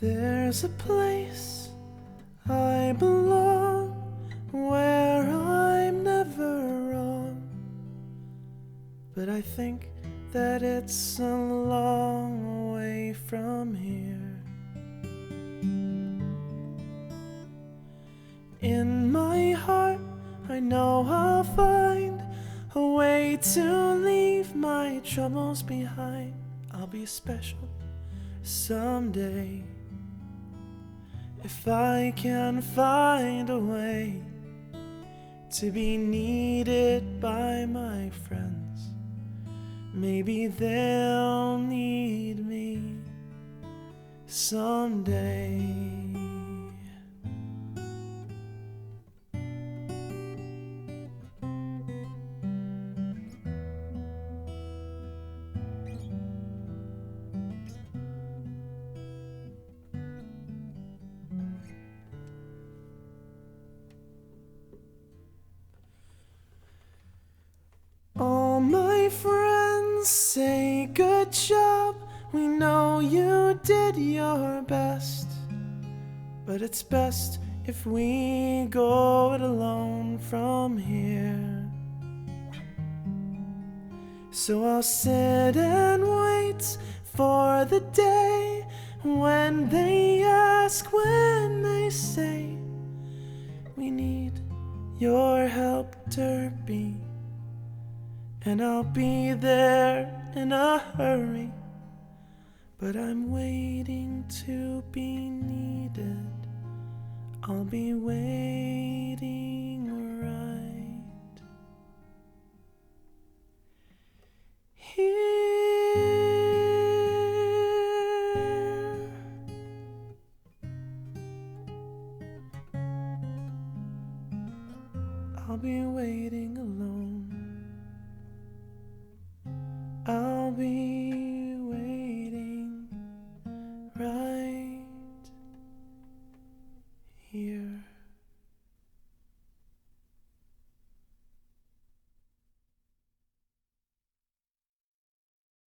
There's a place I belong where I'm never wrong, but I think that it's a long way from here. In my heart, I know I'll find a way to leave my troubles behind. I'll be special someday if I can find a way to be needed by my friends. Maybe they'll need me someday. All my friends say good job, we know you did your best, but it's best if we go it alone from here. So I'll sit and wait for the day when they ask, when they say, we need your help, Derby. And I'll be there in a hurry, but I'm waiting to be needed. I'll be waiting right here. I'll be waiting alone.